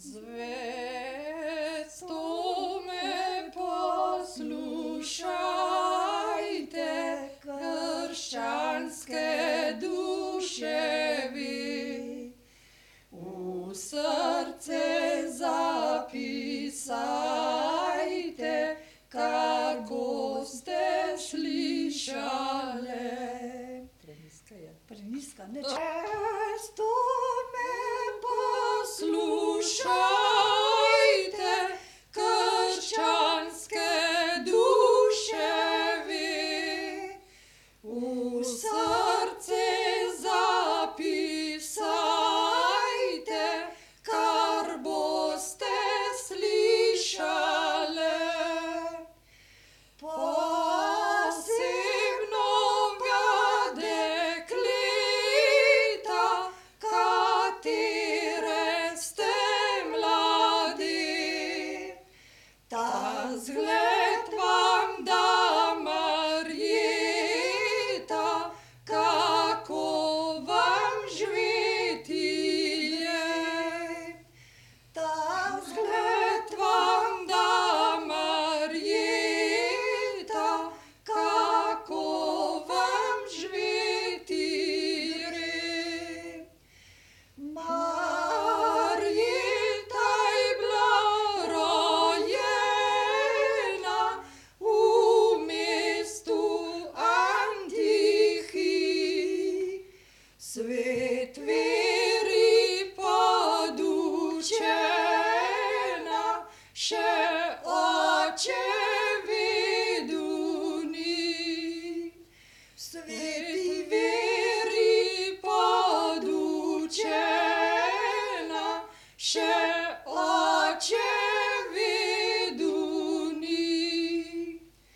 Zvesto me poslušajte, krščanske duše vi, v srce zapisajte, kar boste slišale. Prenizka je. Prenizka, ne. Zvesto me poslušajte, krščanske duše vi, v srce zapisajte, kar boste slišale. Posebno dekleta, katere ste mladi, ta zgled vam da Marjeta, kako vam živeti je. Ta zgled vam da Marjeta, kako vam živeti je. Marjeta je bila rojena v mestu Antiohiji, svet veri podučena, še oče vedel ni. Sveti veri podučena, še oče vedel ni.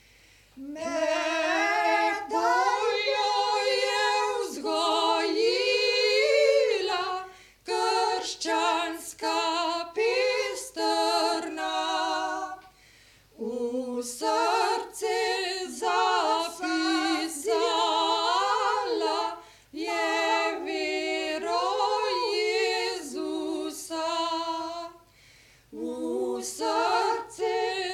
Medaljo je vzgojila krščanska pestrna, v srce zapisala je vero Jezusa. V srce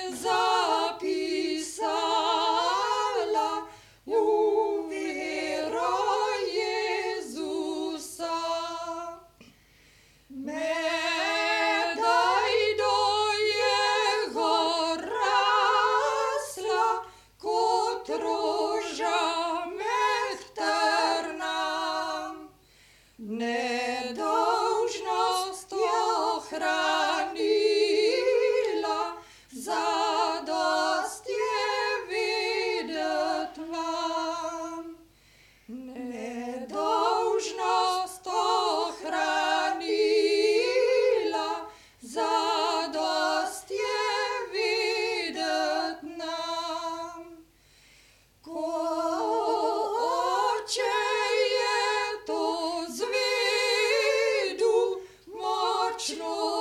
zapisala v vero Jezusa. Medajdo je rasla kot roža mehterna, nedolžnost jo hranila, zadost je videti vam. Nedolžnost ohranila, zadost je videti nam. Ko oče je to zvedel, močno